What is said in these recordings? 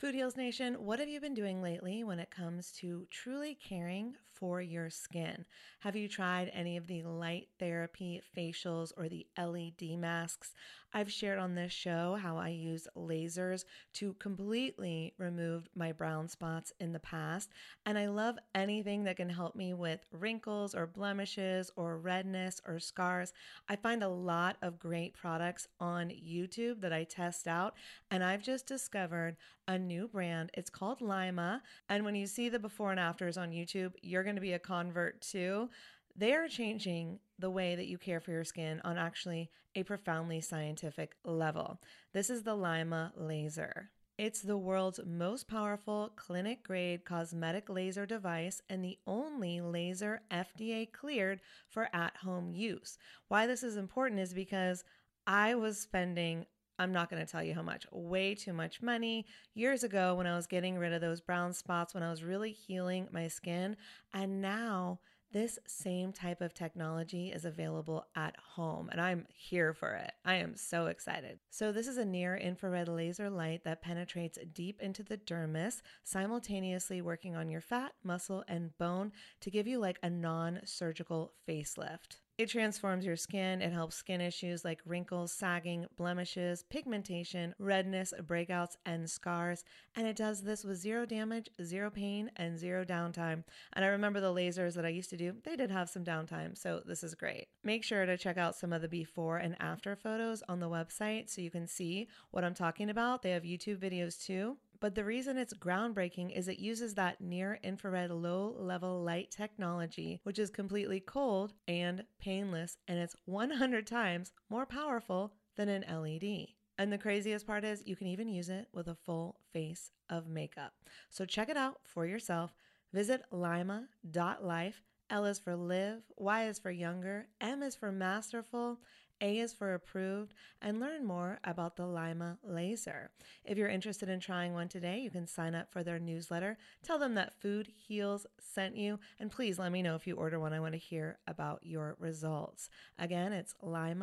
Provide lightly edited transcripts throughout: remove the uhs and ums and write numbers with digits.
Food Heals Nation, what have you been doing lately when it comes to truly caring for your skin? Have you tried any of the light therapy facials or the LED masks? I've shared on this show how I use lasers to completely remove my brown spots in the past, and I love anything that can help me with wrinkles or blemishes or redness or scars. I find a lot of great products on YouTube that I test out, and I've just discovered a new brand. It's called Lima. And when you see the before and afters on YouTube, you're going to be a convert too. They are changing the way that you care for your skin on actually a profoundly scientific level. This is the Lima laser. It's the world's most powerful clinic-grade cosmetic laser device and the only laser FDA cleared for at-home use. Why this is important is because I was spending, I'm not going to tell you how much, way too much money years ago when I was getting rid of those brown spots, when I was really healing my skin. And now this same type of technology is available at home, and I'm here for it. I am so excited. So this is a near-infrared laser light that penetrates deep into the dermis, simultaneously working on your fat, muscle, and bone to give you like a non-surgical facelift. It transforms your skin. It helps skin issues like wrinkles, sagging, blemishes, pigmentation, redness, breakouts, and scars. And it does this with zero damage, zero pain, and zero downtime. And I remember the lasers that I used to do, they did have some downtime, so this is great. Make sure to check out some of the before and after photos on the website so you can see what I'm talking about. They have YouTube videos too. But the reason it's groundbreaking is it uses that near-infrared low-level light technology, which is completely cold and painless, and it's 100 times more powerful than an LED. And the craziest part is you can even use it with a full face of makeup. So check it out for yourself. Visit lima.life. L is for live, Y is for younger, M is for masterful, A is for approved, and learn more about the Lima laser. If you're interested in trying one today, you can sign up for their newsletter. Tell them that Food Heals sent you, and please let me know if you order one. I want to hear about your results. Again, it's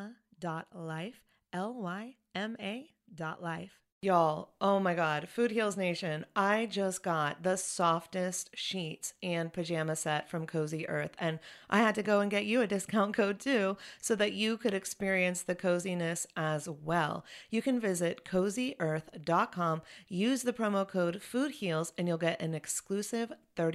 lima.life, Lyma.life. Y'all, oh my God, Food Heals Nation, I just got the softest sheets and pajama set from Cozy Earth, and I had to go and get you a discount code too so that you could experience the coziness as well. You can visit CozyEarth.com, use the promo code FoodHeals, and you'll get an exclusive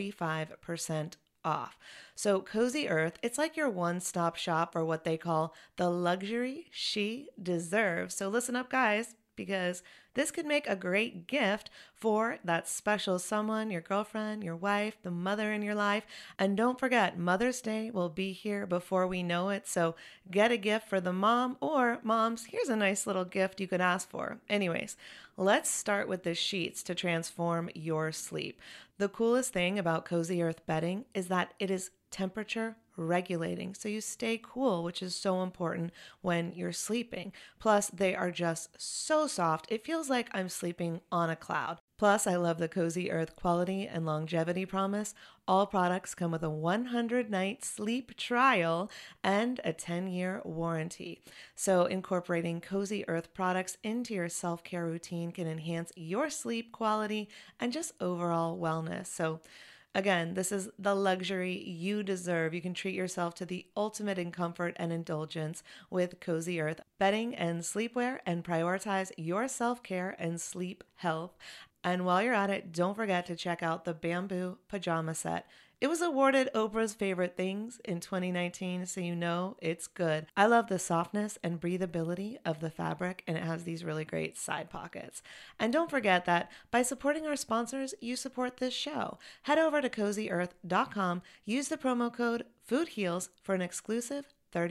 35% off. So Cozy Earth, it's like your one-stop shop for what they call the luxury she deserves. So listen up, guys, because this could make a great gift for that special someone, your girlfriend, your wife, the mother in your life. And don't forget, Mother's Day will be here before we know it. So get a gift for the mom, or moms, here's a nice little gift you could ask for. Anyways, let's start with the sheets to transform your sleep. The coolest thing about Cozy Earth bedding is that it is temperature regulating, so you stay cool, which is so important when you're sleeping. Plus, they are just so soft. It feels like I'm sleeping on a cloud. Plus, I love the Cozy Earth quality and longevity promise. All products come with a 100-night sleep trial and a 10-year warranty. So incorporating Cozy Earth products into your self-care routine can enhance your sleep quality and just overall wellness. So again, this is the luxury you deserve. You can treat yourself to the ultimate in comfort and indulgence with Cozy Earth bedding and sleepwear, and prioritize your self-care and sleep health. And while you're at it, don't forget to check out the bamboo pajama set. It was awarded Oprah's Favorite Things in 2019, so you know it's good. I love the softness and breathability of the fabric, and it has these really great side pockets. And don't forget that by supporting our sponsors, you support this show. Head over to CozyEarth.com, use the promo code FoodHeals for an exclusive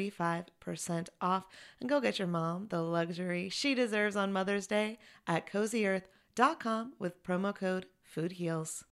35% off, and go get your mom the luxury she deserves on Mother's Day at CozyEarth.com with promo code FoodHeals.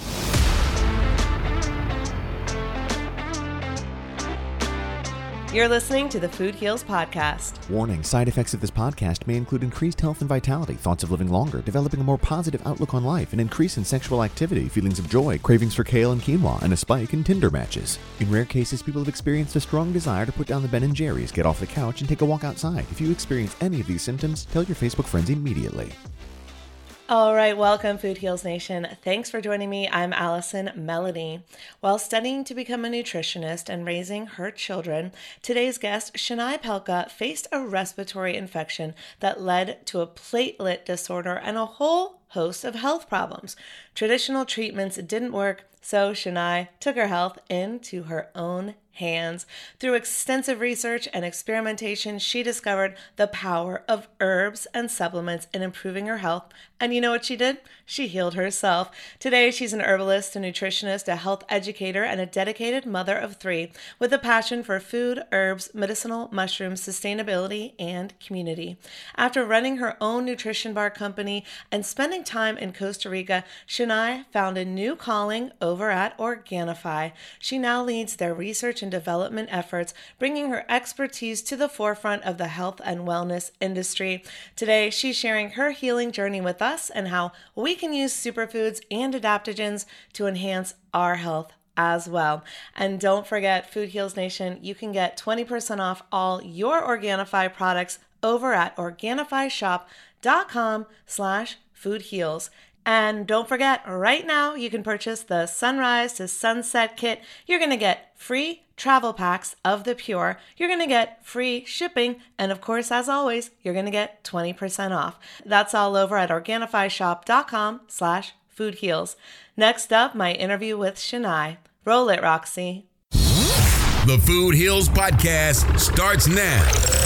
You're listening to the Food Heals Podcast. Warning, side effects of this podcast may include increased health and vitality, thoughts of living longer, developing a more positive outlook on life, an increase in sexual activity, feelings of joy, cravings for kale and quinoa, and a spike in Tinder matches. In rare cases, people have experienced a strong desire to put down the Ben & Jerry's, get off the couch, and take a walk outside. If you experience any of these symptoms, tell your Facebook friends immediately. All right, welcome, Food Heals Nation. Thanks for joining me. I'm Allison Melody. While studying to become a nutritionist and raising her children, today's guest, Shani Pelka, faced a respiratory infection that led to a platelet disorder and a whole host of health problems. Traditional treatments didn't work, so Shani took her health into her own hands. Through extensive research and experimentation, she discovered the power of herbs and supplements in improving her health. And you know what she did? She healed herself. Today, she's an herbalist, a nutritionist, a health educator, and a dedicated mother of three with a passion for food, herbs, medicinal mushrooms, sustainability, and community. After running her own nutrition bar company and spending time in Costa Rica, Shani found a new calling over at Organifi. She now leads their research and development efforts, bringing her expertise to the forefront of the health and wellness industry. Today, she's sharing her healing journey with us and how we can use superfoods and adaptogens to enhance our health as well. And don't forget, Food Heals Nation, you can get 20% off all your Organifi products over at organifishop.com/foodheals. And don't forget, right now you can purchase the Sunrise to Sunset Kit. You're going to get free travel packs of the Pure. You're going to get free shipping. And of course, as always, you're going to get 20% off. That's all over at organifishop.com/foodheals. Next up, my interview with Shani. Roll it, Roxy. The Food Heals Podcast starts now.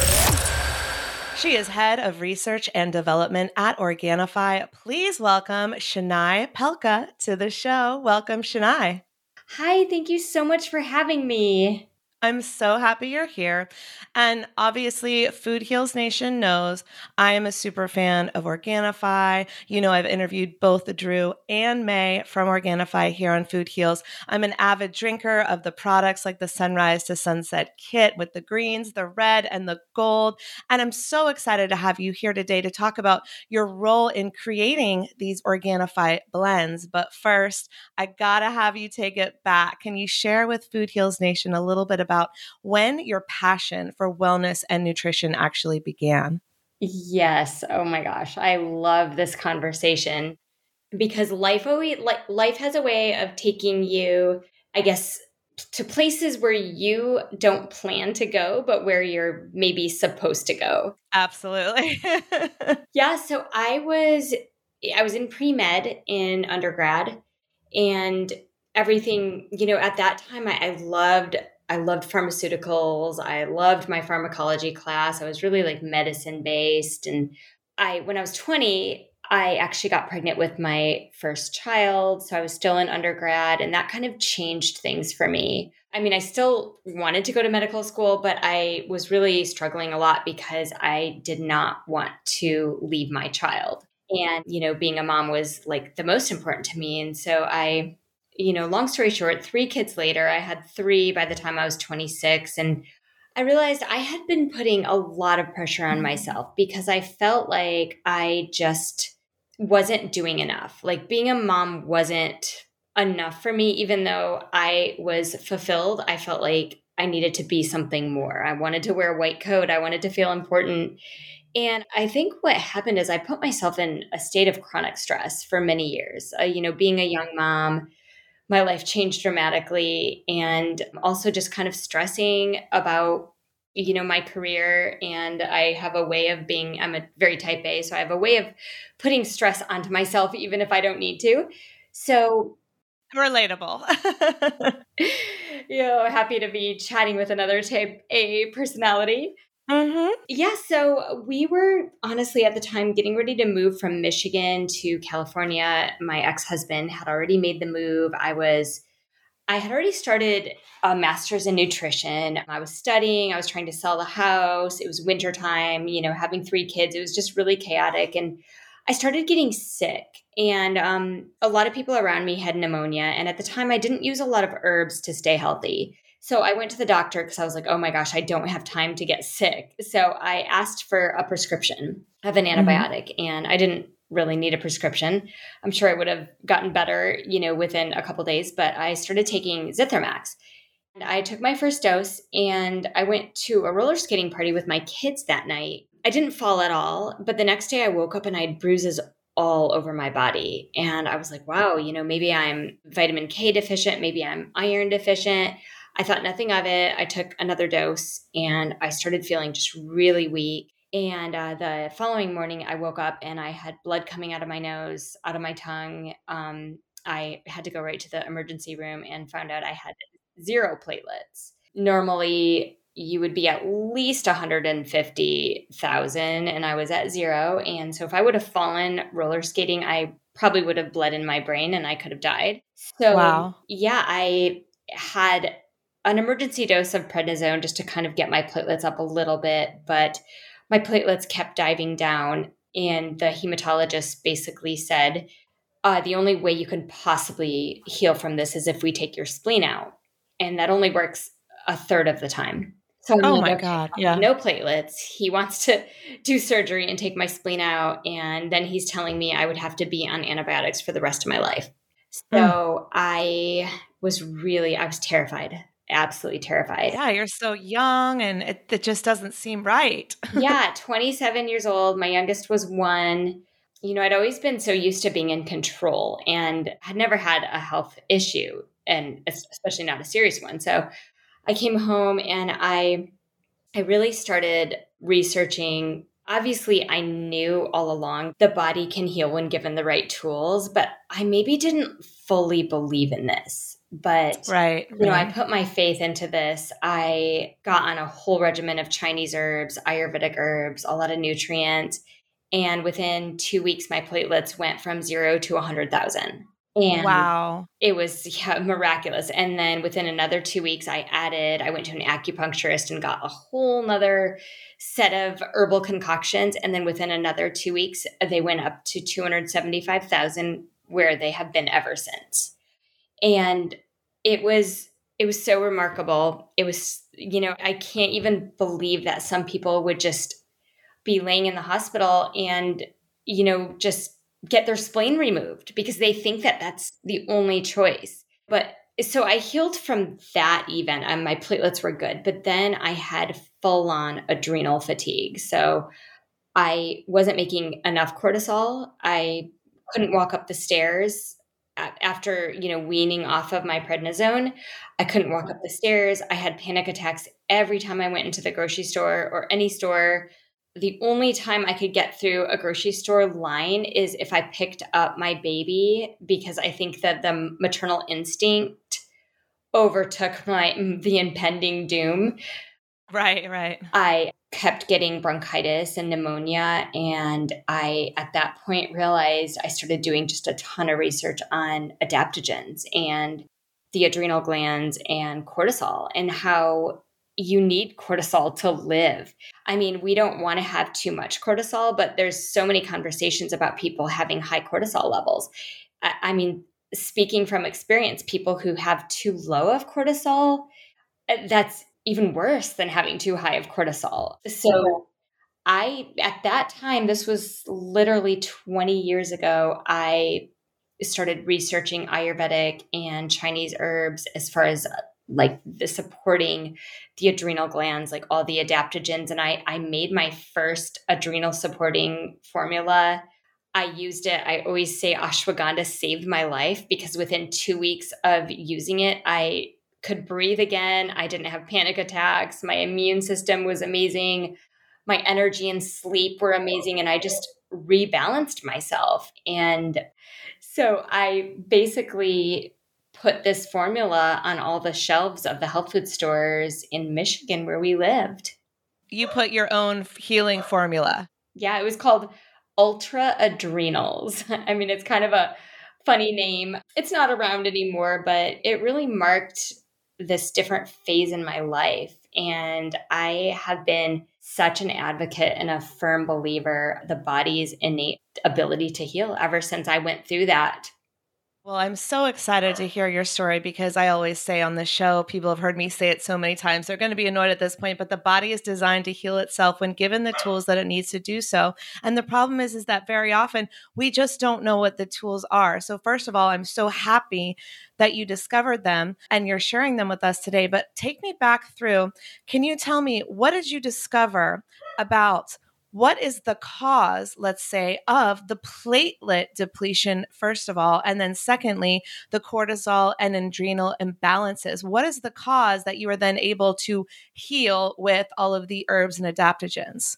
She is head of research and development at Organifi. Please welcome Shani Pelka to the show. Welcome, Shani. Hi, thank you so much for having me. I'm so happy you're here. And obviously, Food Heals Nation knows I am a super fan of Organifi. You know, I've interviewed both Drew and May from Organifi here on Food Heals. I'm an avid drinker of the products like the Sunrise to Sunset Kit with the greens, the red, and the gold. And I'm so excited to have you here today to talk about your role in creating these Organifi blends. But first, I gotta have you take it back. Can you share with Food Heals Nation a little bit about when your passion for wellness and nutrition actually began? Yes. Oh my gosh. I love this conversation because life has a way of taking you, I guess, to places where you don't plan to go, but where you're maybe supposed to go. Absolutely. Yeah. So I was in pre-med in undergrad, and everything, at that time I loved pharmaceuticals. I loved my pharmacology class. I was really like medicine based. And when I was 20, I actually got pregnant with my first child. So I was still in undergrad, and that kind of changed things for me. I mean, I still wanted to go to medical school, but I was really struggling a lot because I did not want to leave my child. And, being a mom was like the most important to me. And so long story short, 3 kids later, I had 3 by the time I was 26. And I realized I had been putting a lot of pressure on myself because I felt like I just wasn't doing enough. Like being a mom wasn't enough for me, even though I was fulfilled. I felt like I needed to be something more. I wanted to wear a white coat. I wanted to feel important. And I think what happened is I put myself in a state of chronic stress for many years. Being a young mom, my life changed dramatically, and also just kind of stressing about, my career. And I have a way of I'm a very type A, so I have a way of putting stress onto myself, even if I don't need to. So relatable. Happy to be chatting with another type A personality. Mm-hmm. Yeah, so we were honestly at the time getting ready to move from Michigan to California. My ex-husband had already made the move. I had already started a master's in nutrition. I was studying. I was trying to sell the house. It was wintertime, having 3 kids. It was just really chaotic. And I started getting sick. And a lot of people around me had pneumonia. And at the time, I didn't use a lot of herbs to stay healthy. So I went to the doctor because I was like, oh my gosh, I don't have time to get sick. So I asked for a prescription of an antibiotic, and I didn't really need a prescription. I'm sure I would have gotten better, within a couple of days, but I started taking Zithromax. And I took my first dose, and I went to a roller skating party with my kids that night. I didn't fall at all, but the next day I woke up and I had bruises all over my body. And I was like, wow, maybe I'm vitamin K deficient, maybe I'm iron deficient. I thought nothing of it. I took another dose and I started feeling just really weak. And the following morning, I woke up and I had blood coming out of my nose, out of my tongue. I had to go right to the emergency room and found out I had 0 platelets. Normally, you would be at least 150,000, and I was at 0. And so if I would have fallen roller skating, I probably would have bled in my brain and I could have died. So Wow. yeah, I had an emergency dose of prednisone just to kind of get my platelets up a little bit, but my platelets kept diving down. And the hematologist basically said, the only way you can possibly heal from this is if we take your spleen out. And that only works a third of the time. So I'm Oh like, my okay, God. Yeah. no platelets. He wants to do surgery and take my spleen out. And then he's telling me I would have to be on antibiotics for the rest of my life. So I was terrified, absolutely terrified. Yeah, you're so young and it just doesn't seem right. Yeah, 27 years old. My youngest was 1. I'd always been so used to being in control and had never had a health issue, and especially not a serious one. So I came home and I really started researching. Obviously, I knew all along the body can heal when given the right tools, but I maybe didn't fully believe in this. But, Right. I put my faith into this. I got on a whole regimen of Chinese herbs, Ayurvedic herbs, a lot of nutrients. And within 2 weeks, my platelets went from 0 to 100,000. And Wow. it was miraculous. And then within another 2 weeks, I went to an acupuncturist and got a whole nother set of herbal concoctions. And then within another 2 weeks, they went up to 275,000, where they have been ever since. And it was so remarkable. It was, I can't even believe that some people would just be laying in the hospital and, just get their spleen removed because they think that that's the only choice. But so I healed from that event and my platelets were good, but then I had full on adrenal fatigue. So I wasn't making enough cortisol. I couldn't walk up the stairs after, weaning off of my prednisone. I couldn't walk up the stairs. I had panic attacks every time I went into the grocery store or any store. The only time I could get through a grocery store line is if I picked up my baby, because I think that the maternal instinct overtook the impending doom. Right. I kept getting bronchitis and pneumonia. And I, at that point, realized I started doing just a ton of research on adaptogens and the adrenal glands and cortisol and how you need cortisol to live. I mean, we don't want to have too much cortisol, but there's so many conversations about people having high cortisol levels. I mean, speaking from experience, people who have too low of cortisol, that's even worse than having too high of cortisol. So at that time, this was literally 20 years ago, I started researching Ayurvedic and Chinese herbs as far as like the supporting the adrenal glands, like all the adaptogens. And I made my first adrenal supporting formula. I used it. I always say ashwagandha saved my life because within 2 weeks of using it, I could breathe again. I didn't have panic attacks. My immune system was amazing. My energy and sleep were amazing. And I just rebalanced myself. And so I basically put this formula on all the shelves of the health food stores in Michigan where we lived. You put your own healing formula. Yeah, it was called Ultra Adrenals. I mean, it's kind of a funny name. It's not around anymore, but it really marked this different phase in my life. And I have been such an advocate and a firm believer the body's innate ability to heal ever since I went through that. Well, I'm so excited to hear your story because I always say on the show, people have heard me say it so many times, they're going to be annoyed at this point, but the body is designed to heal itself when given the tools that it needs to do so. And the problem is that very often we just don't know what the tools are. So first of all, I'm so happy that you discovered them and you're sharing them with us today. But take me back through, can you tell me, what did you discover about what is the cause, let's say, of the platelet depletion, first of all, and then secondly, the cortisol and adrenal imbalances? What is the cause that you are then able to heal with all of the herbs and adaptogens?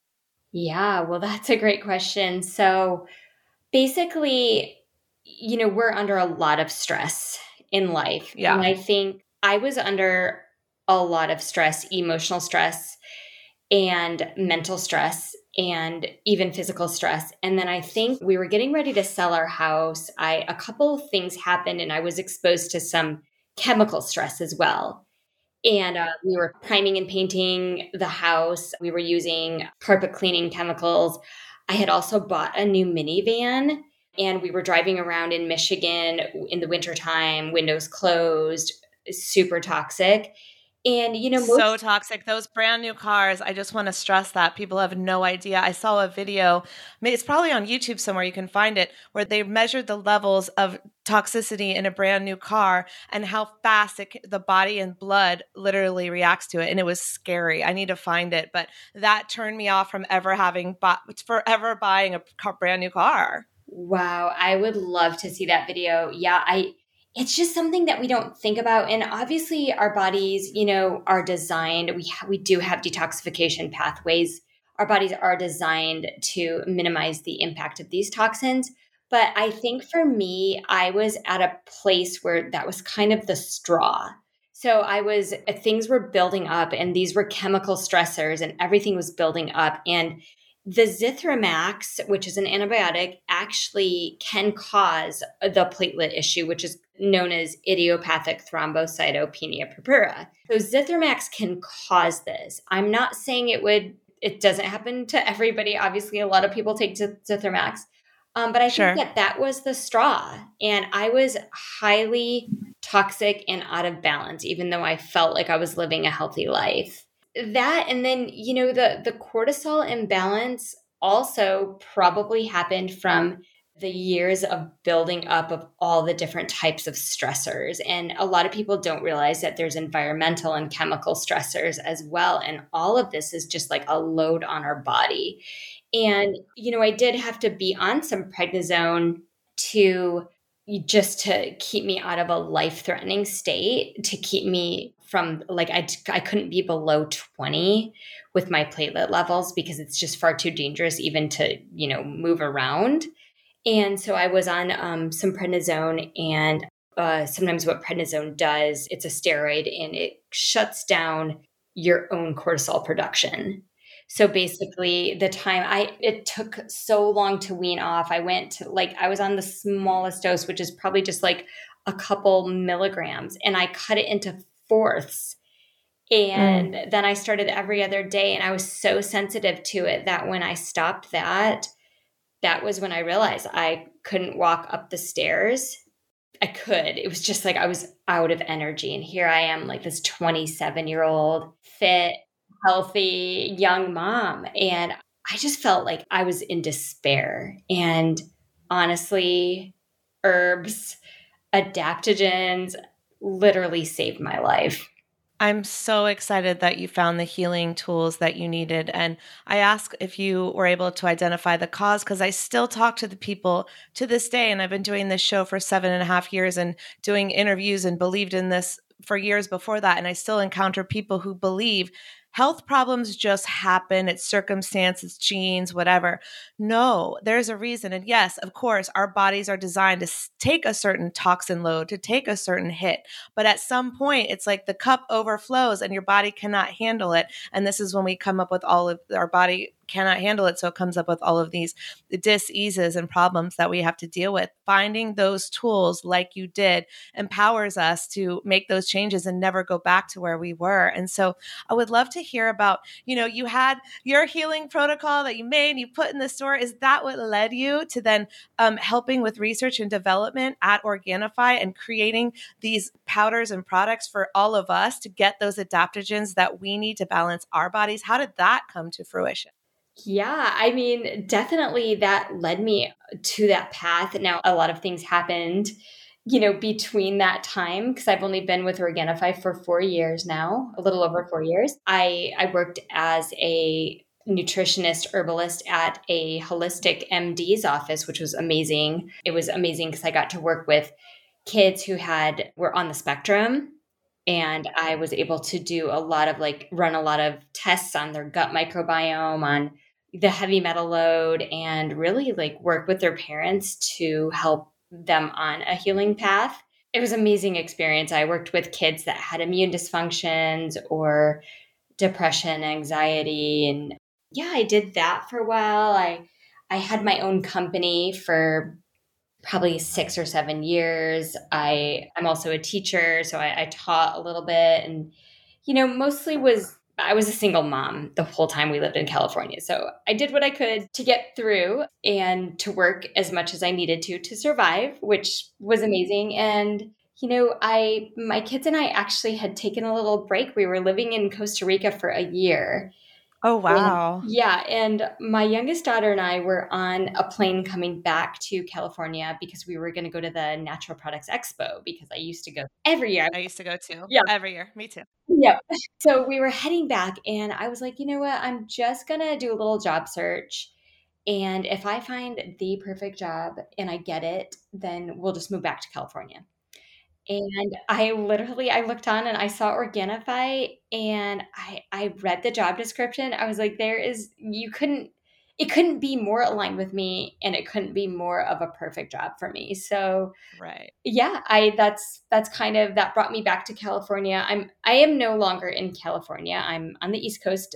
Yeah, well, that's a great question. So basically, we're under a lot of stress in life. And Yeah. I think I was under a lot of stress, emotional stress, and mental stress, and even physical stress. And then I think we were getting ready to sell our house. A couple of things happened, and I was exposed to some chemical stress as well. And we were priming and painting the house. We were using carpet cleaning chemicals. I had also bought a new minivan, and we were driving around in Michigan in the wintertime, windows closed, super toxic. And, So toxic. Those brand new cars, I just want to stress that people have no idea. I saw a video, it's probably on YouTube somewhere, you can find it, where they measured the levels of toxicity in a brand new car and how fast the body and blood literally reacts to it. And it was scary. I need to find it. But that turned me off from ever forever buying a brand new car. Wow, I would love to see that video. Yeah, it's just something that we don't think about. And obviously our bodies, are designed, we do have detoxification pathways. Our bodies are designed to minimize the impact of these toxins. But I think for me, I was at a place where that was kind of the straw. So things were building up, and these were chemical stressors, and everything was building up. And the Zithromax, which is an antibiotic, actually can cause the platelet issue, which is known as idiopathic thrombocytopenia purpura. So Zithromax can cause this. I'm not saying it doesn't happen to everybody. Obviously, a lot of people take Zithromax. But I Sure. think that was the straw. And I was highly toxic and out of balance, even though I felt like I was living a healthy life. That, and then, the cortisol imbalance also probably happened from the years of building up of all the different types of stressors. And a lot of people don't realize that there's environmental and chemical stressors as well. And all of this is just like a load on our body. And, I did have to be on some prednisone to keep me out of a life-threatening state, to keep me from, like, I couldn't be below 20 with my platelet levels because it's just far too dangerous even to, move around. And so I was on some prednisone, and sometimes what prednisone does, it's a steroid, and it shuts down your own cortisol production. So basically it took so long to wean off. I was on the smallest dose, which is probably just like a couple milligrams, and I cut it into fourths. And then I started every other day, and I was so sensitive to it that when I stopped that was when I realized I couldn't walk up the stairs. I could. It was just like I was out of energy. And here I am, like this 27-year-old, fit, healthy, young mom. And I just felt like I was in despair. And honestly, herbs, adaptogens literally saved my life. I'm so excited that you found the healing tools that you needed. And I asked if you were able to identify the cause because I still talk to the people to this day. And I've been doing this show for 7.5 years and doing interviews and believed in this for years before that. And I still encounter people who believe health problems just happen. It's circumstance, it's genes, whatever. No, there's a reason. And yes, of course, our bodies are designed to take a certain toxin load, to take a certain hit. But at some point, it's like the cup overflows and your body cannot handle it. And this is when we come up with all of our body cannot handle it. So it comes up with all of these dis-eases and problems that we have to deal with. Finding those tools like you did empowers us to make those changes and never go back to where we were. And so I would love to hear about, you had your healing protocol that you made and you put in the store. Is that what led you to then helping with research and development at Organifi and creating these powders and products for all of us to get those adaptogens that we need to balance our bodies? How did that come to fruition? Yeah, I mean, definitely that led me to that path. Now, a lot of things happened, between that time, because I've only been with Organifi for 4 years now, a little over 4 years. I worked as a nutritionist herbalist at a holistic MD's office, which was amazing. It was amazing because I got to work with kids who were on the spectrum. And I was able to run a lot of tests on their gut microbiome, on the heavy metal load, and really like work with their parents to help them on a healing path. It was an amazing experience. I worked with kids that had immune dysfunctions or depression, anxiety, and yeah, I did that for a while. I had my own company for probably 6 or 7 years. I'm also a teacher, so I taught a little bit, and mostly I was a single mom the whole time we lived in California. So I did what I could to get through and to work as much as I needed to survive, which was amazing. And my kids and I actually had taken a little break. We were living in Costa Rica for a year. Oh, And wow. yeah, and my youngest daughter and I were on a plane coming back to California because we were going to go to the Natural Products Expo because I used to go every year. I used to go too. Yeah. Every year. Me too. Yeah. So we were heading back and I was like, you know what? I'm just going to do a little job search. And if I find the perfect job and I get it, then we'll just move back to California. And I looked on and I saw Organifi and I read the job description. I was like, it couldn't be more aligned with me and it couldn't be more of a perfect job for me. So Right. yeah, that's kind of, that brought me back to California. I am no longer in California. I'm on the East Coast.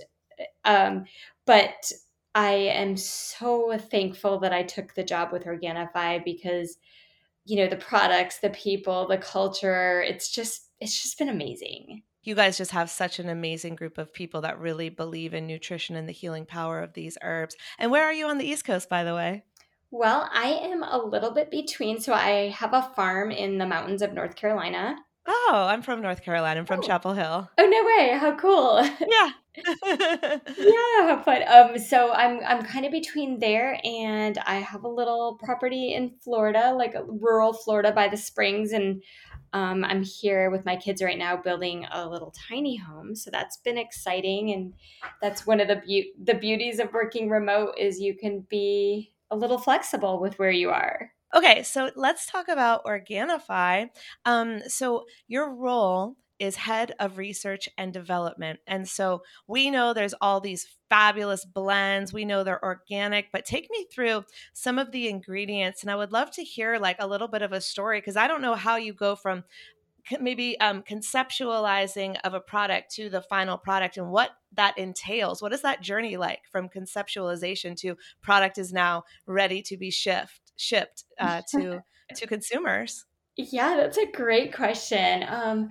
But I am so thankful that I took the job with Organifi because the products, the people, the culture, it's just been amazing. You guys just have such an amazing group of people that really believe in nutrition and the healing power of these herbs. And where are you on the East Coast, by the way? Well, I am a little bit between. So I have a farm in the mountains of North Carolina. Oh, I'm from North Carolina. I'm from Chapel Hill. Oh, no way. How cool. Yeah. Yeah, but so I'm kind of between there, and I have a little property in Florida, like rural Florida by the springs, and I'm here with my kids right now building a little tiny home. So that's been exciting, and that's one of the beauties of working remote is you can be a little flexible with where you are. Okay, so let's talk about Organifi. So your role is head of research and development. And so we know there's all these fabulous blends. We know they're organic, but take me through some of the ingredients. And I would love to hear like a little bit of a story because I don't know how you go from maybe conceptualizing of a product to the final product and what that entails. What is that journey like from conceptualization to product is now ready to be shipped to consumers? Yeah, that's a great question.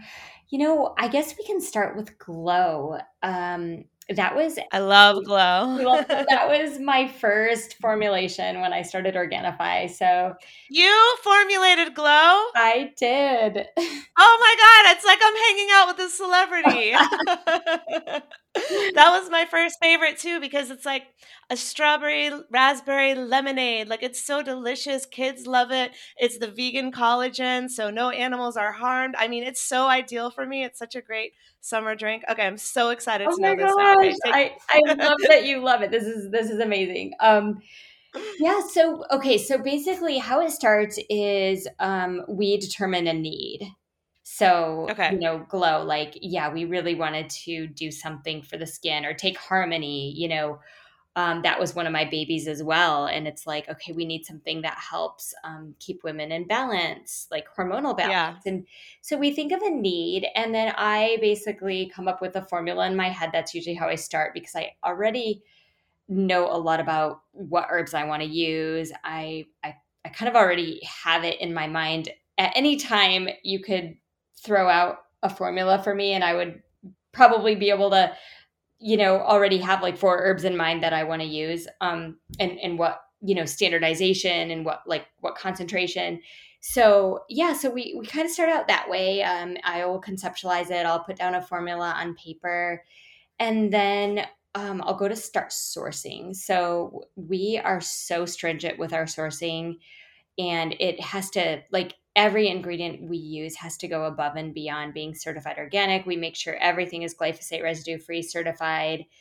I guess we can start with Glow. That was I love Glow. that was my first formulation when I started Organifi. So you formulated Glow? I did. Oh my God, it's like I'm hanging out with a celebrity. That was my first favorite too, because it's like a strawberry, raspberry lemonade. Like it's so delicious. Kids love it. It's the vegan collagen, so no animals are harmed. I mean, it's so ideal for me. It's such a great summer drink. Okay, I'm so excited to know this now. Okay, I love that you love it. This is amazing. Yeah, so basically how it starts is we determine a need. So, okay. Glow, like, yeah, we really wanted to do something for the skin or take Harmony, that was one of my babies as well. And it's like, okay, we need something that helps keep women in balance, like hormonal balance. Yeah. And so we think of a need. And then I basically come up with a formula in my head. That's usually how I start because I already know a lot about what herbs I want to use. I kind of already have it in my mind. At any time you could throw out a formula for me and I would probably be able to, already have like 4 herbs in mind that I want to use, and what, standardization and what concentration. So yeah, so we kind of start out that way. I will conceptualize it. I'll put down a formula on paper and then I'll go to start sourcing. So we are so stringent with our sourcing and it has to, like, every ingredient we use has to go above and beyond being certified organic. We make sure everything is glyphosate residue free certified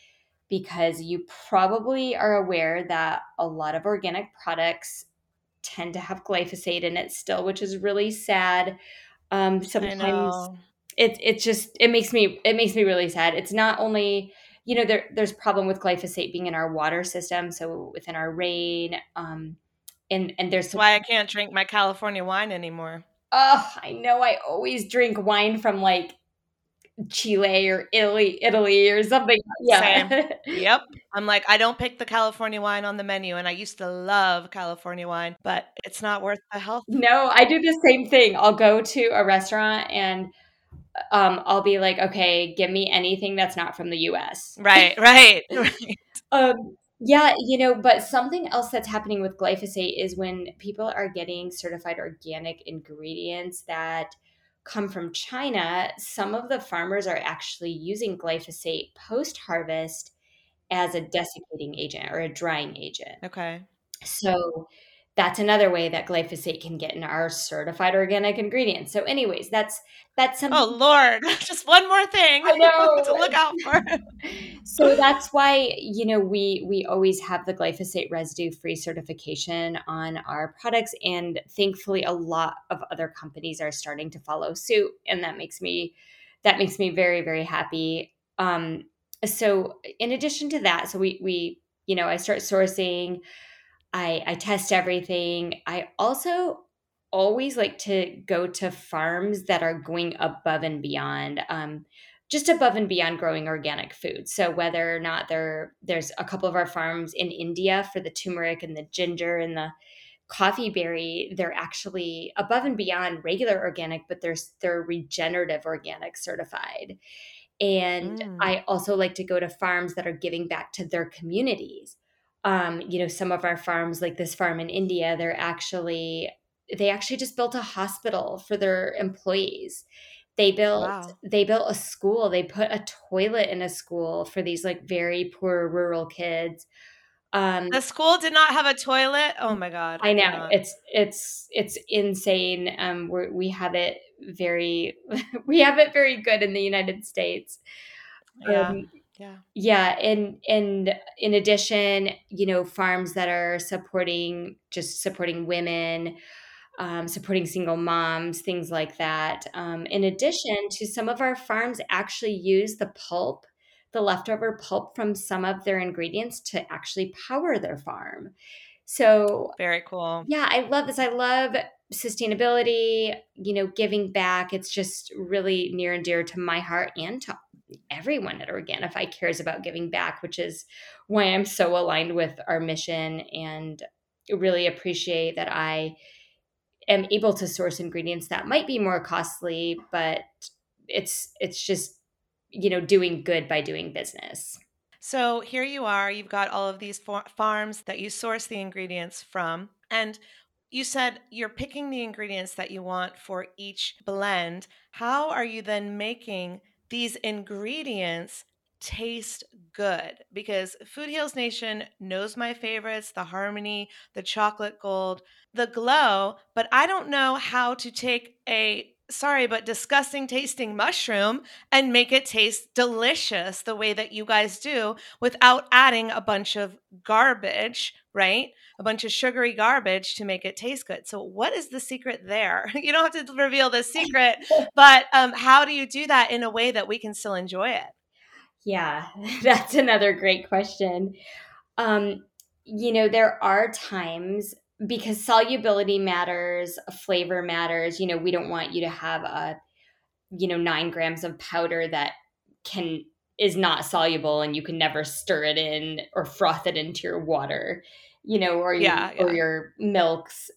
because you probably are aware that a lot of organic products tend to have glyphosate in it still, which is really sad. I Sometimes know. it makes me really sad. It's not only, there's problem with glyphosate being in our water system, so within our rain, and there's That's why I can't drink my California wine anymore. oh, I know I always drink wine from like Chile or Italy or something. Same. Yeah. Yep. I'm like, I don't pick the California wine on the menu, and I used to love California wine, but it's not worth the health. No, I do the same thing. I'll go to a restaurant and I'll be like, okay, give me anything that's not from the US. Right, right, right. Yeah, but something else that's happening with glyphosate is when people are getting certified organic ingredients that come from China, some of the farmers are actually using glyphosate post harvest as a desiccating agent or a drying agent. Okay. So that's another way that glyphosate can get in our certified organic ingredients. So anyways, that's Oh, something Lord. Just one more thing I know. to look out for. So that's why, we always have the glyphosate residue-free certification on our products. And thankfully, a lot of other companies are starting to follow suit. And that makes me very, very happy. So in addition to that, so we I start sourcing, I test everything. I also always like to go to farms that are going above and beyond, just above and beyond growing organic food. So whether or not there's a couple of our farms in India for the turmeric and the ginger and the coffee berry, they're actually above and beyond regular organic, but they're regenerative organic certified. And Mm. I also like to go to farms that are giving back to their communities. Some of our farms, like this farm in India, they actually just built a hospital for their employees. Wow. They built a school. They put a toilet in a school for these like very poor rural kids. Um, The school did not have a toilet? Oh my God, I I know cannot. it's insane. We have it very we have it very good in the United States. Yeah. Um, Yeah. yeah, and in addition, farms that are supporting women, supporting single moms, things like that. In addition to some of our farms actually use the leftover pulp from some of their ingredients to actually power their farm. So Very cool. yeah, I love this. I love sustainability, giving back. It's just really near and dear to my heart and to everyone at Organifi cares about giving back, which is why I'm so aligned with our mission and really appreciate that I am able to source ingredients that might be more costly, but it's just, doing good by doing business. So here you are, you've got all of these farms that you source the ingredients from. And you said you're picking the ingredients that you want for each blend. How are you then making these ingredients taste good? Because Food Heals Nation knows my favorites, the Harmony, the Chocolate Gold, the Glow, but I don't know how to take a sorry but disgusting tasting mushroom and make it taste delicious the way that you guys do without adding a bunch of garbage, right? A bunch of sugary garbage to make it taste good. So, what is the secret there? You don't have to reveal the secret, but how do you do that in a way that we can still enjoy it? Yeah, that's another great question. Um, there are times because solubility matters, flavor matters. We don't want you to have 9 grams of powder that can is not soluble and you can never stir it in or froth it into your water, Yeah, or yeah. your milks.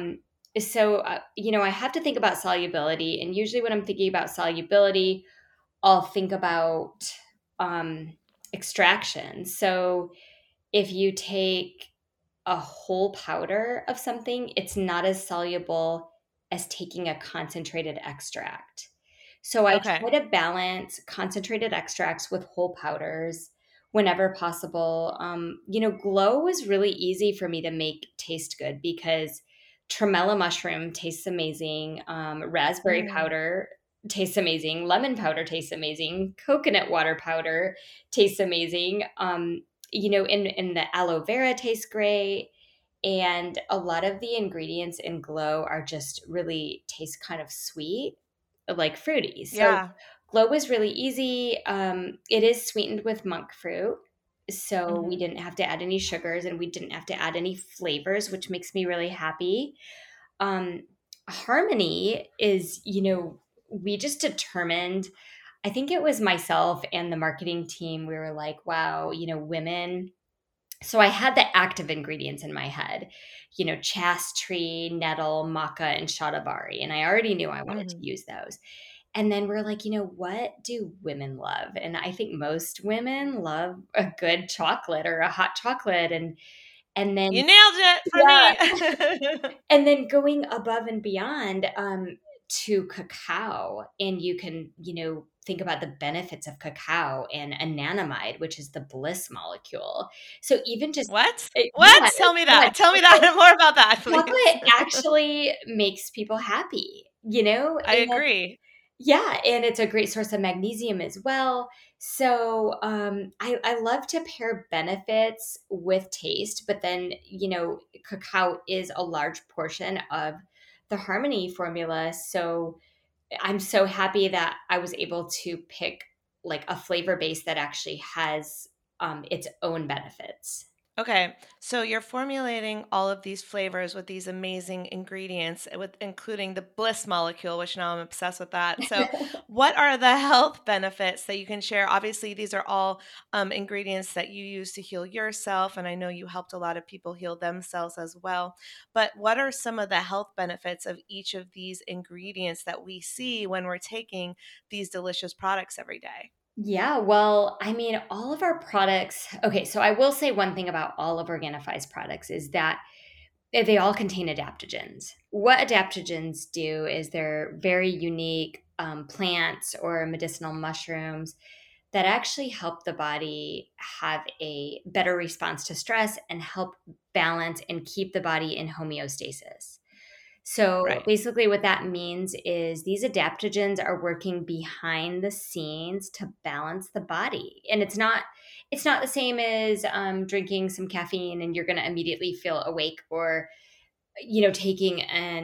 So, I have to think about solubility. And usually when I'm thinking about solubility, I'll think about um, extraction. So if you take a whole powder of something, it's not as soluble as taking a concentrated extract. So I Okay. try to balance concentrated extracts with whole powders whenever possible. Glow was really easy for me to make taste good because tremella mushroom tastes amazing. Raspberry Mm. powder tastes amazing. Lemon powder tastes amazing. Coconut water powder tastes amazing. And the aloe vera tastes great. And a lot of the ingredients in Glow are just really taste kind of sweet, like fruity. So Yeah. Glow was really easy. It is sweetened with monk fruit. So we Mhm. didn't have to add any sugars and we didn't have to add any flavors, which makes me really happy. Um, Harmony is, we just determined, I think it was myself and the marketing team, we were like, wow, women. So I had the active ingredients in my head, chaste tree, nettle, maca, and shatavari. And I already knew I wanted to Mhm. use those. And then we're like, what do women love? And I think most women love a good chocolate or a hot chocolate. And then, You nailed it for yeah, me. and then going above and beyond to cacao, and you can, think about the benefits of cacao and anandamide, which is the bliss molecule. So even just What? yeah, What? Tell me yeah, that. Tell me that more about that, please. chocolate actually makes people happy, I and agree. yeah, and it's a great source of magnesium as well. So I love to pair benefits with taste, but then, cacao is a large portion of the Harmony formula. So I'm so happy that I was able to pick like a flavor base that actually has its own benefits. Okay, so you're formulating all of these flavors with these amazing ingredients, with including the bliss molecule, which now I'm obsessed with that. So, what are the health benefits that you can share? Obviously, these are all ingredients that you use to heal yourself, and I know you helped a lot of people heal themselves as well. But what are some of the health benefits of each of these ingredients that we see when we're taking these delicious products every day? Yeah, well, I mean, all of our products. Okay, so I will say one thing about all of Organifi's products is that they all contain adaptogens. What adaptogens do is they're very unique plants or medicinal mushrooms that actually help the body have a better response to stress and help balance and keep the body in homeostasis. So Right. basically, what that means is these adaptogens are working behind the scenes to balance the body, and it's not the same as drinking some caffeine and you're going to immediately feel awake, or taking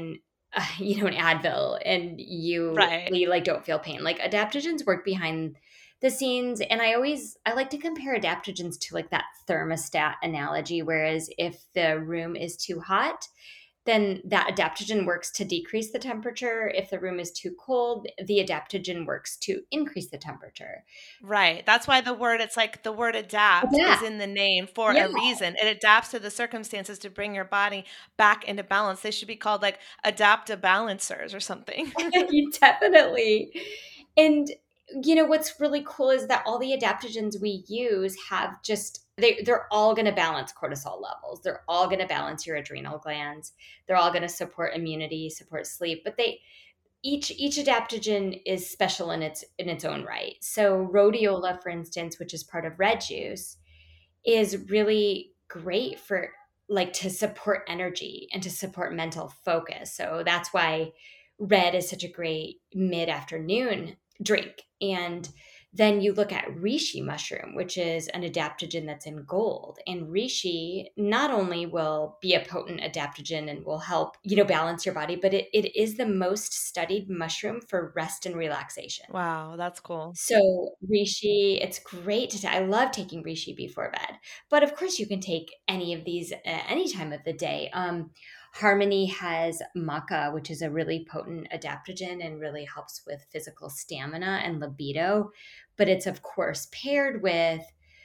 an Advil and Right. you like don't feel pain. Like adaptogens work behind the scenes, and I like to compare adaptogens to like that thermostat analogy. Whereas if the room is too hot, then that adaptogen works to decrease the temperature. If the room is too cold, the adaptogen works to increase the temperature. Right. That's why it's like the word adapt is Adapt. in the name for Yeah, a reason. It adapts to the circumstances to bring your body back into balance. They should be called like adaptive balancers or something. you definitely. And what's really cool is that all the adaptogens we use have just they're all going to balance cortisol levels. They're all going to balance your adrenal glands. They're all going to support immunity, support sleep, but they each adaptogen is special in its own right. So rhodiola, for instance, which is part of red juice, is really great for like to support energy and to support mental focus. So that's why red is such a great mid-afternoon drink. And then you look at reishi mushroom, which is an adaptogen that's in gold. And reishi not only will be a potent adaptogen and will help, balance your body, but it is the most studied mushroom for rest and relaxation. Wow, that's cool. So reishi, it's great I love taking reishi before bed. But of course, you can take any of these at any time of the day. Harmony has maca, which is a really potent adaptogen and really helps with physical stamina and libido. But it's of course paired with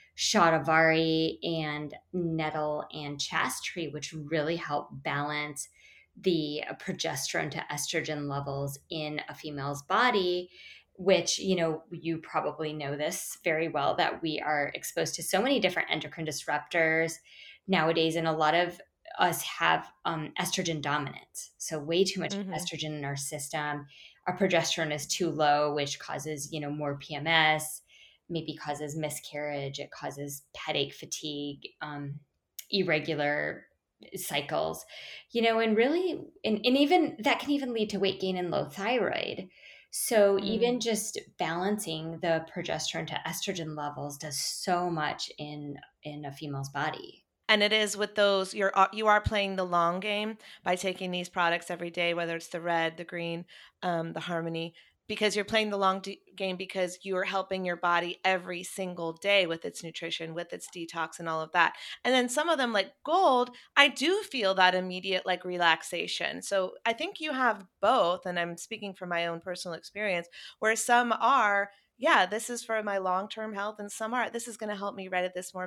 shatavari and nettle and chaste tree, which really help balance the progesterone to estrogen levels in a female's body, which you probably know this very well, that we are exposed to so many different endocrine disruptors nowadays, and a lot of us have estrogen dominance, so way too much Hmm. estrogen in our system. Our progesterone is too low, which causes more PMS, maybe causes miscarriage, it causes headache, fatigue, irregular cycles, and really, and even that can even lead to weight gain and low thyroid. So even just balancing the progesterone to estrogen levels does so much in a female's body. And it is with those, you are playing the long game by taking these products every day, whether it's the red, the green, the Harmony, because you're playing the game because you are helping your body every single day with its nutrition, with its detox and all of that. And then some of them like Gold, I do feel that immediate like relaxation. So I think you have both. And I'm speaking from my own personal experience where some are, yeah, this is for my long-term health. And some are, this is going to help me right at this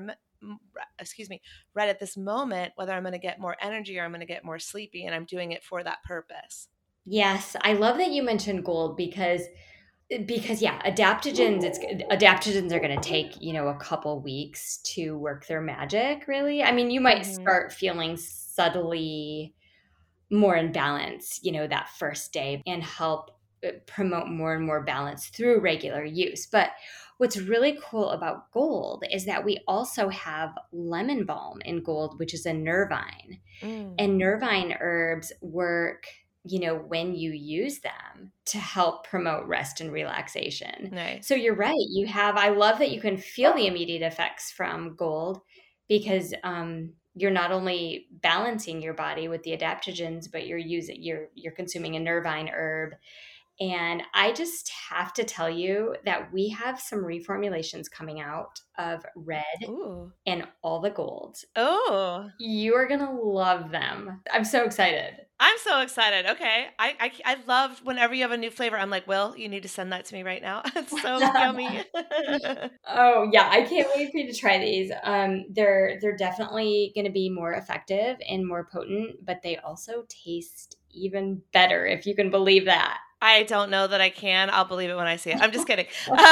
right at this moment, whether I'm going to get more energy or I'm going to get more sleepy, and I'm doing it for that purpose. Yes, I love that you mentioned Gold because yeah, adaptogens are going to take, a couple weeks to work their magic, really. I mean, you might start feeling subtly more in balance, that first day, and help promote more and more balance through regular use. But what's really cool about Gold is that we also have lemon balm in Gold, which is a nervine. And nervine herbs work, when you use them to help promote rest and relaxation. Nice. So you're right. I love that you can feel the immediate effects from Gold because you're not only balancing your body with the adaptogens, but you're consuming a nervine herb. And I just have to tell you that we have some reformulations coming out of Red and all the Golds. Oh, you are going to love them. I'm so excited. I'm so excited. Okay. I love whenever you have a new flavor. I'm like, Will, you need to send that to me right now. It's so yummy. Oh yeah. I can't wait for you to try these. They're definitely going to be more effective and more potent, but they also taste even better, if you can believe that. I don't know that I can. I'll believe it when I see it. I'm just kidding.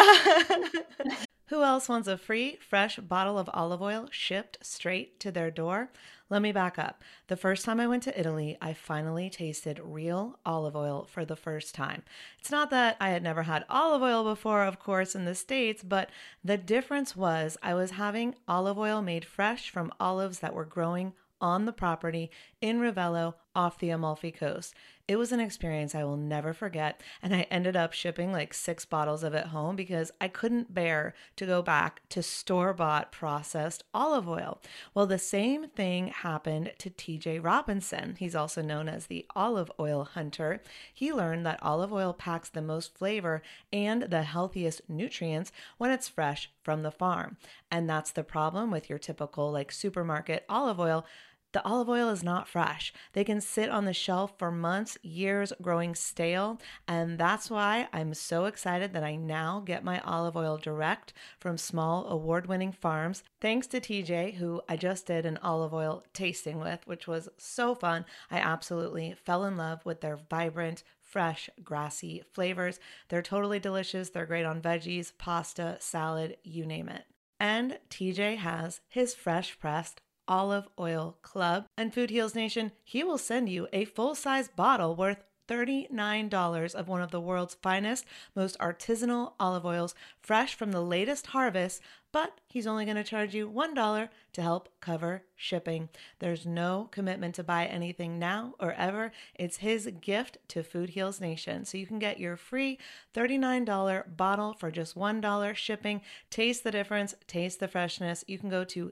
Who else wants a free, fresh bottle of olive oil shipped straight to their door? Let me back up. The first time I went to Italy, I finally tasted real olive oil for the first time. It's not that I had never had olive oil before, of course, in the States, but the difference was I was having olive oil made fresh from olives that were growing on the property in Ravello off the Amalfi Coast. It was an experience I will never forget, and I ended up shipping like 6 bottles of it home because I couldn't bear to go back to store-bought processed olive oil. Well, the same thing happened to TJ Robinson. He's also known as the olive oil hunter. He learned that olive oil packs the most flavor and the healthiest nutrients when it's fresh from the farm. And that's the problem with your typical like supermarket olive oil. The olive oil is not fresh. They can sit on the shelf for months, years, growing stale. And that's why I'm so excited that I now get my olive oil direct from small award-winning farms. Thanks to TJ, who I just did an olive oil tasting with, which was so fun. I absolutely fell in love with their vibrant, fresh, grassy flavors. They're totally delicious. They're great on veggies, pasta, salad, you name it. And TJ has his fresh pressed olive oil club. And Food Heals Nation, he will send you a full-size bottle worth $39 of one of the world's finest, most artisanal olive oils, fresh from the latest harvest, but he's only going to charge you $1 to help cover shipping. There's no commitment to buy anything now or ever. It's his gift to Food Heals Nation. So you can get your free $39 bottle for just $1 shipping. Taste the difference, taste the freshness. You can go to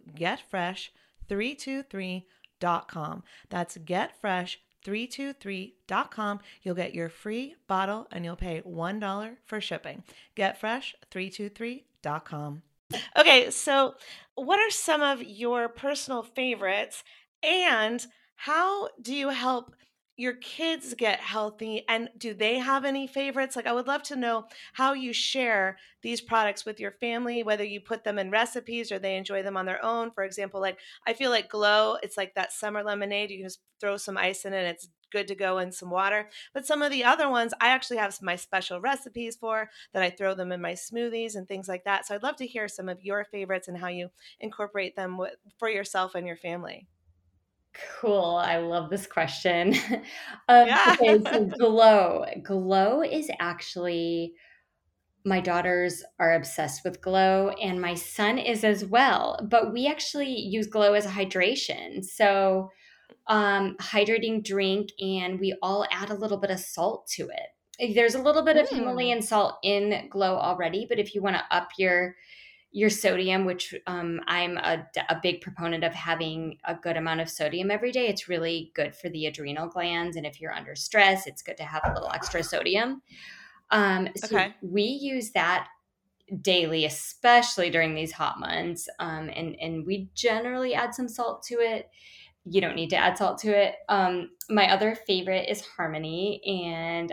getfresh323.com. That's getfresh323.com. You'll get your free bottle and you'll pay $1 for shipping. Getfresh323.com. Okay, so what are some of your personal favorites, and how do you help your kids get healthy, and do they have any favorites? Like, I would love to know how you share these products with your family, whether you put them in recipes or they enjoy them on their own. For example, like I feel like Glow, it's like that summer lemonade. You can just throw some ice in it and it's good to go in some water. But some of the other ones, I actually have my special recipes for that I throw them in my smoothies and things like that. So I'd love to hear some of your favorites and how you incorporate them for yourself and your family. Cool. I love this question. Yeah. Okay, so Glow is actually, my daughters are obsessed with Glow and my son is as well, but we actually use Glow as a hydration. So hydrating drink, and we all add a little bit of salt to it. There's a little bit of Mm. Himalayan salt in Glow already, but if you want to up your sodium, which I'm a big proponent of having a good amount of sodium every day. It's really good for the adrenal glands. And if you're under stress, it's good to have a little extra sodium. So Okay. we use that daily, especially during these hot months. And we generally add some salt to it. You don't need to add salt to it. My other favorite is Harmony, and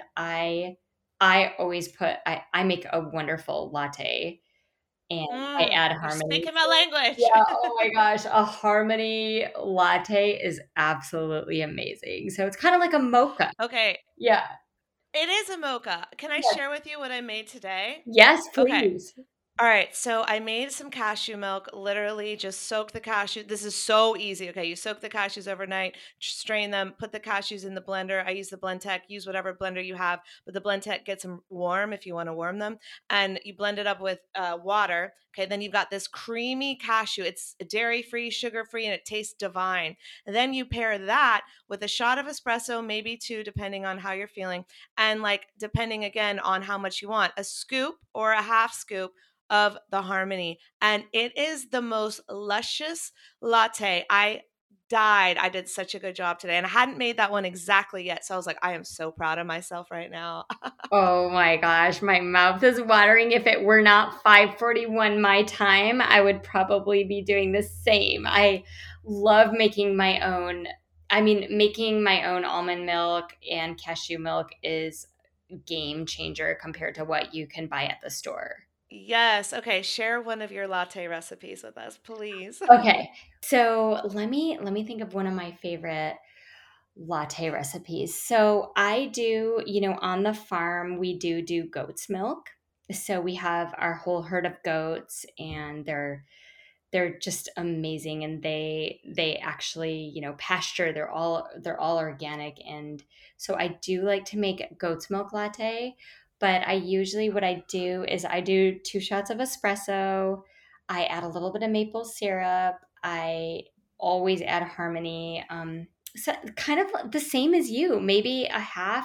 I always I make a wonderful latte, and I add You're Harmony. speaking my language. Yeah, oh my gosh, a Harmony latte is absolutely amazing. So it's kind of like a mocha. Okay. Yeah. It is a mocha. Can I Yes, share with you what I made today? yes, Okay. please. All right, so I made some cashew milk, literally just soak the cashew. This is so easy. Okay, you soak the cashews overnight, strain them, put the cashews in the blender. I use the Blendtec, use whatever blender you have, but the Blendtec gets them warm if you want to warm them. And you blend it up with water. Okay, then you've got this creamy cashew. It's dairy free, sugar free, and it tastes divine. And then you pair that with a shot of espresso, maybe two, depending on how you're feeling. And like, depending again on how much you want, a scoop or a half scoop of the Harmony. And it is the most luscious latte. I died. I did such a good job today. And I hadn't made that one exactly yet. So I was like, I am so proud of myself right now. Oh my gosh, my mouth is watering. If it were not 5:41 my time, I would probably be doing the same. I love making my own. I mean, making my own almond milk and cashew milk is game changer compared to what you can buy at the store. Yes. Okay. Share one of your latte recipes with us, please. Okay. So let me think of one of my favorite latte recipes. So I do, on the farm we do goat's milk. So we have our whole herd of goats, and they're just amazing, and they actually, pasture. They're all organic, and so I do like to make goat's milk latte, but I usually what I do is I do 2 shots of espresso. I add a little bit of maple syrup. I always add Harmony. So kind of the same as you, maybe a half,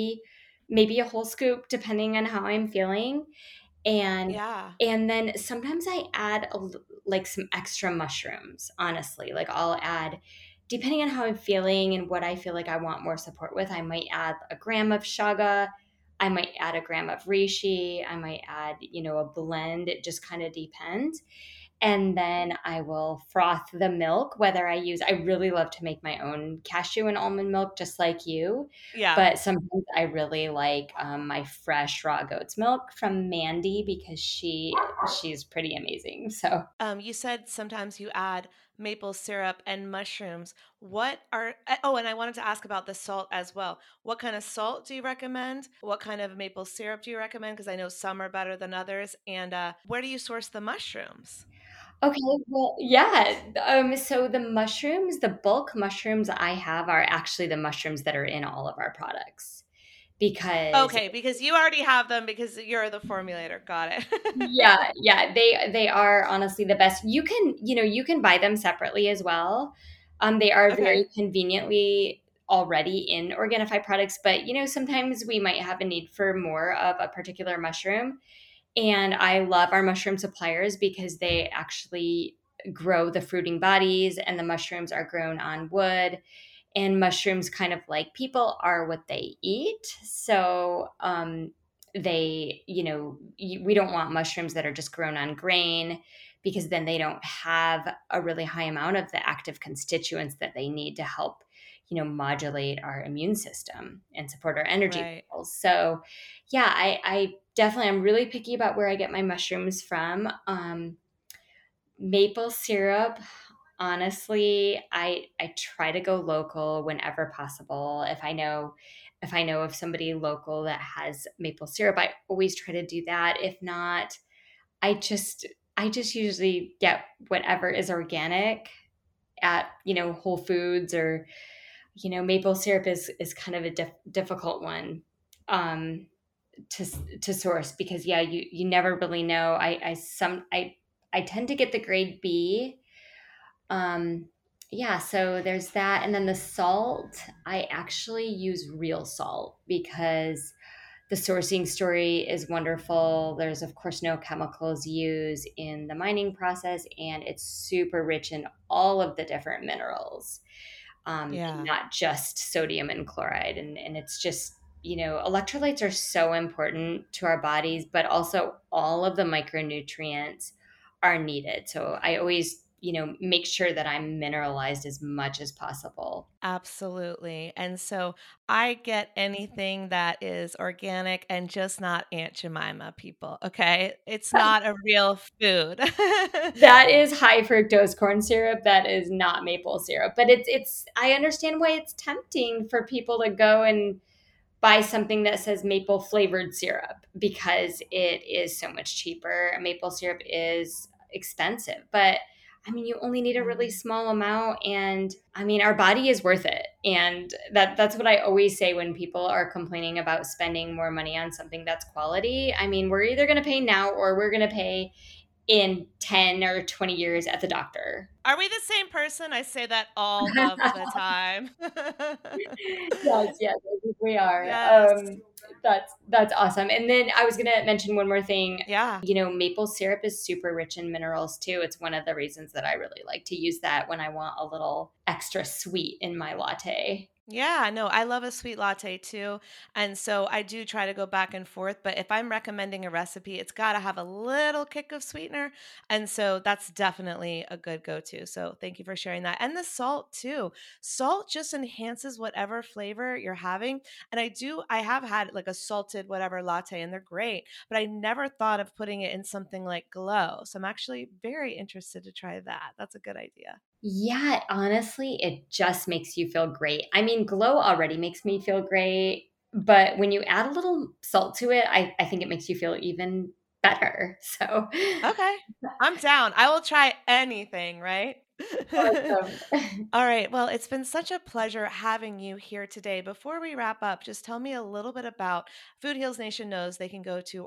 maybe a whole scoop, depending on how I'm feeling. and Yeah. and then sometimes I add like some extra mushrooms, honestly. Like I'll add, depending on how I'm feeling and what I feel like I want more support with, I might add a gram of shaga, I might add a gram of reishi, I might add, a blend. It just kind of depends. And then I will froth the milk, whether I really love to make my own cashew and almond milk, just like you. Yeah. But sometimes I really like my fresh raw goat's milk from Mandy, because she's pretty amazing. So You said sometimes you add maple syrup and mushrooms. What are, oh, and I wanted to ask about the salt as well. What kind of salt do you recommend? What kind of maple syrup do you recommend? Because I know some are better than others. And where do you source the mushrooms? okay, well, yeah. So the bulk mushrooms I have are actually the mushrooms that are in all of our products, because Okay, because you already have them because you're the formulator. Got it. yeah, they are honestly the best. You can buy them separately as well. They are Okay. very conveniently already in Organifi products, but sometimes we might have a need for more of a particular mushroom. And I love our mushroom suppliers because they actually grow the fruiting bodies, and the mushrooms are grown on wood. And mushrooms, kind of like people, are what they eat. So we don't want mushrooms that are just grown on grain, because then they don't have a really high amount of the active constituents that they need to help modulate our immune system and support our energy Right. levels. So yeah, I definitely, I'm really picky about where I get my mushrooms from. Maple syrup, honestly, I try to go local whenever possible. If I know of somebody local that has maple syrup, I always try to do that. If not, I just I just usually get whatever is organic at Whole Foods. Or maple syrup is kind of a difficult one um to to source, because yeah, you never really know. I tend to get the grade B. um yeah, so there's that. And then the salt, I actually use real salt, because The sourcing story is wonderful. There's, of course, no chemicals used in the mining process, and it's super rich in all of the different minerals, and Yeah. not just sodium and chloride. And it's just, electrolytes are so important to our bodies, but also all of the micronutrients are needed. So I always, make sure that I'm mineralized as much as possible. Absolutely. And so I get anything that is organic and just not Aunt Jemima, people. Okay. It's not a real food. That is high fructose corn syrup. That is not maple syrup. But it's I understand why it's tempting for people to go and buy something that says maple flavored syrup because it is so much cheaper. Maple syrup is expensive, but I mean, you only need a really Mhm. small amount, and I mean, our body is worth it. And that's what I always say when people are complaining about spending more money on something that's quality. I mean, we're either going to pay now or we're going to pay in 10 or 20 years at the doctor. Are we the same person? I say that all of the time. Yes, yes, I think we are. Yes. That's awesome. And then I was gonna mention one more thing. Yeah. Maple syrup is super rich in minerals too. It's one of the reasons that I really like to use that when I want a little extra sweet in my latte. Yeah, no, I love a sweet latte too. And so I do try to go back and forth, but if I'm recommending a recipe, it's got to have a little kick of sweetener. And so that's definitely a good go-to. So thank you for sharing that. And the salt too. Salt just enhances whatever flavor you're having. And I have had like a salted whatever latte and they're great, but I never thought of putting it in something like Glow. So I'm actually very interested to try that. That's a good idea. Yeah, honestly, it just makes you feel great. I mean, Glow already makes me feel great, but when you add a little salt to it, I think it makes you feel even better. So Okay. I'm down. I will try anything, right? awesome. All right. Well, it's been such a pleasure having you here today. Before we wrap up, just tell me a little bit about Food Heals Nation knows they can go to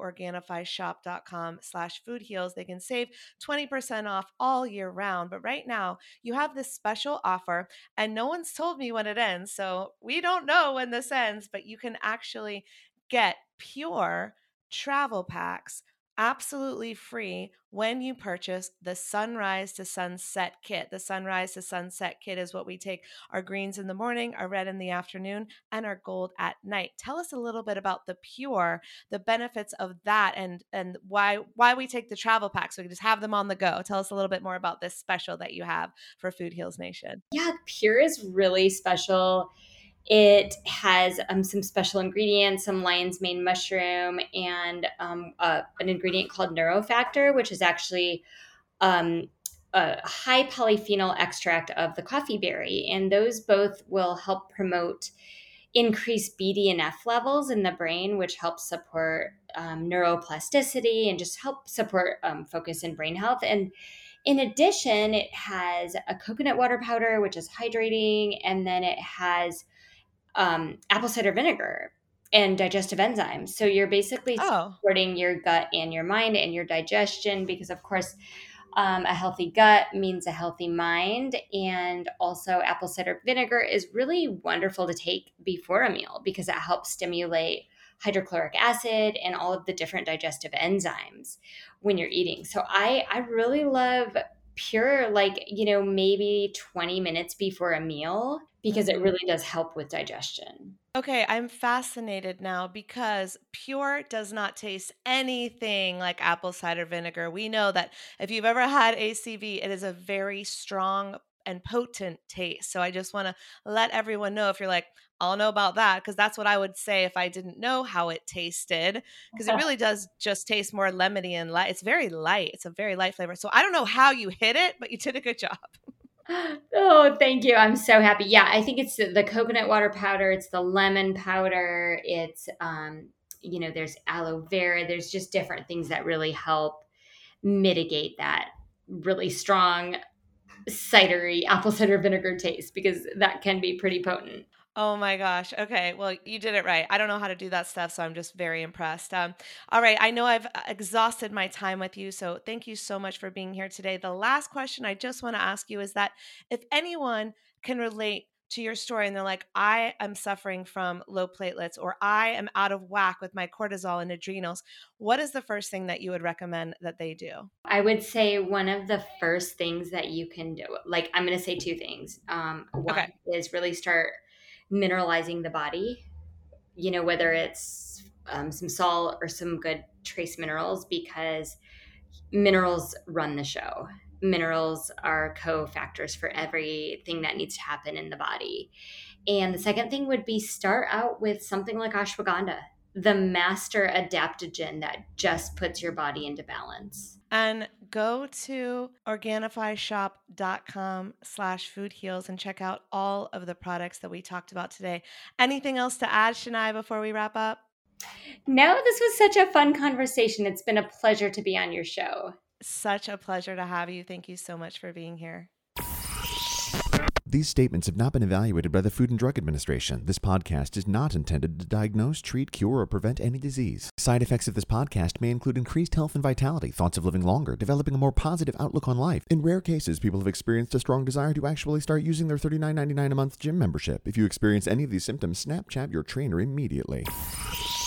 organifishop.com/foodheals. They can save 20% off all year round. But right now, you have this special offer, and no one's told me when it ends. So we don't know when this ends, but you can actually get pure travel packs absolutely free when you purchase the Sunrise to Sunset kit. The Sunrise to Sunset kit is what we take our greens in the morning, our red in the afternoon, and our gold at night. Tell us a little bit about the Pure, the benefits of that, and why we take the travel pack so we can just have them on the go. Tell us a little bit more about this special that you have for Food Heals Nation. Yeah, Pure is really special. It has some special ingredients, some lion's mane mushroom, and an ingredient called Neurofactor, which is actually um, a high polyphenol extract of the coffee berry. And those both will help promote increased BDNF levels in the brain, which helps support neuroplasticity and just help support focus and brain health. And in addition, it has a coconut water powder, which is hydrating, and then it has apple cider vinegar and digestive enzymes. So you're basically Oh, supporting your gut and your mind and your digestion because, of course, a healthy gut means a healthy mind. And also, apple cider vinegar is really wonderful to take before a meal because it helps stimulate hydrochloric acid and all of the different digestive enzymes when you're eating. So I really love Pure, like, maybe 20 minutes before a meal because it mhm. really does help with digestion. Okay, I'm fascinated now because Pure does not taste anything like apple cider vinegar. We know that if you've ever had ACV, it is a very strong and potent taste. So I just want to let everyone know if you're like, I'll know about that, because that's what I would say if I didn't know how it tasted, because it really does just taste more lemony and light. It's very light. It's a very light flavor. So I don't know how you hit it, but you did a good job. Oh, thank you. I'm so happy. Yeah, I think it's the coconut water powder, it's the lemon powder, it's there's aloe vera, there's just different things that really help mitigate that really strong cidery apple cider vinegar taste because that can be pretty potent. Oh my gosh. Okay. Well, you did it right. I don't know how to do that stuff, so I'm just very impressed. All right. I know I've exhausted my time with you, so thank you so much for being here today. The last question I just want to ask you is that if anyone can relate to your story and they're like, I am suffering from low platelets, or I am out of whack with my cortisol and adrenals, what is the first thing that you would recommend that they do? I would say one of the first things that you can do, like I'm going to say two things. One is really start mineralizing the body, whether it's some salt or some good trace minerals, because minerals run the show. Minerals are cofactors for everything that needs to happen in the body. And the second thing would be start out with something like ashwagandha, the master adaptogen that just puts your body into balance. And go to organifishop.com/foodheals and check out all of the products that we talked about today. Anything else to add, Shania, before we wrap up? No, this was such a fun conversation. It's been a pleasure to be on your show. Such a pleasure to have you. Thank you so much for being here. These statements have not been evaluated by the Food and Drug Administration. This podcast is not intended to diagnose, treat, cure, or prevent any disease. Side effects of this podcast may include increased health and vitality, thoughts of living longer, developing a more positive outlook on life. In rare cases, people have experienced a strong desire to actually start using their $39.99 a month gym membership. If you experience any of these symptoms, Snapchat your trainer immediately.